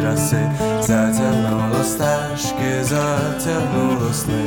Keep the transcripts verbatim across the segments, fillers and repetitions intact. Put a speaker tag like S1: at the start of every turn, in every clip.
S1: краси, затягнуло стежки, затягнуло сни.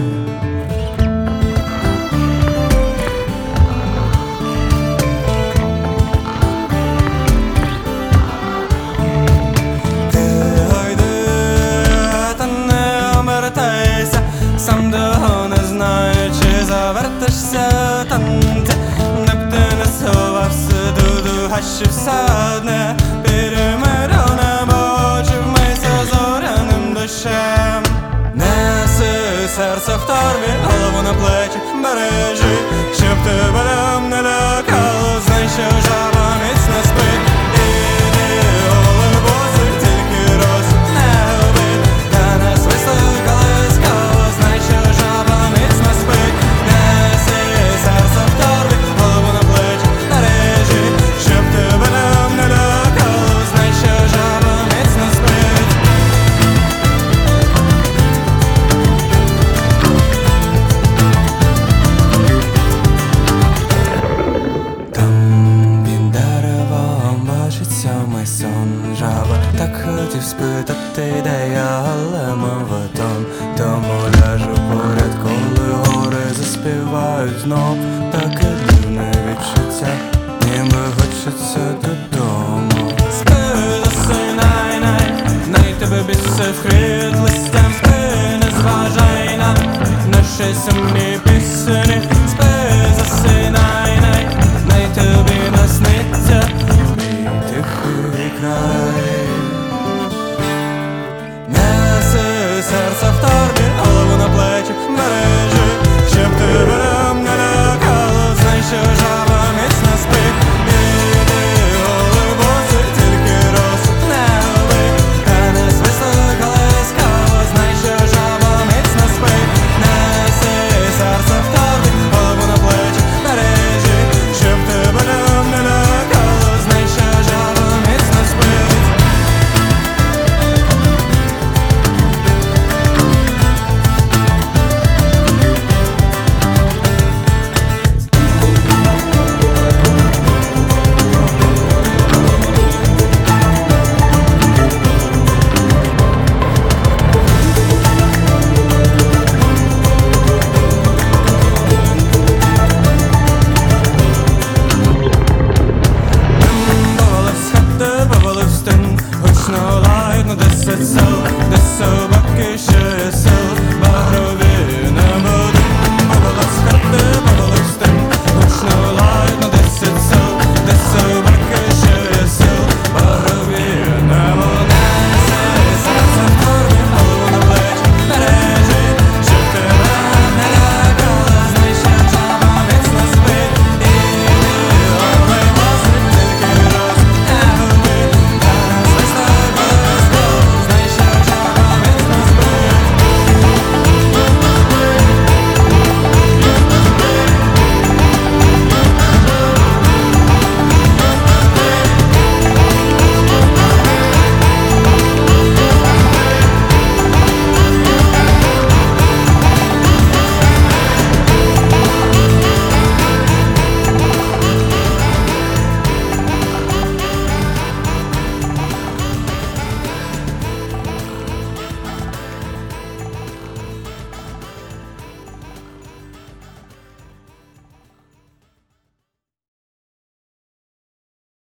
S1: Сам того не знаю, чи завертишся танці, не б ти не сховався, дуду гащився одне, перемирона бочі вмийся зоряним дощем. Неси серце в торбі, голову на плечі бережи, щоб тебе там не лякало, знай, що жаба міцно спить. Іди, голий босий, тільки розсуд не губи, та не свисли колискало, знай, що жаба міцно спить. Неси серце в торбі, голову на плечі бережи, щоб тебе там не лякало, знай, що жаба міцно спить. Сьомий сон, жаба так хотів спитати, де я, але мова тон. Тому ляжу поряд, коли гори заспівають знов. Таке дивне відчуття, ніби хочеться додому. Спи, засинай, най, най тебе бісив хрит листям. Спи, не зважай на наші сумні пісні. Спи, засинай, най, най тобі насниться край. Неси серце в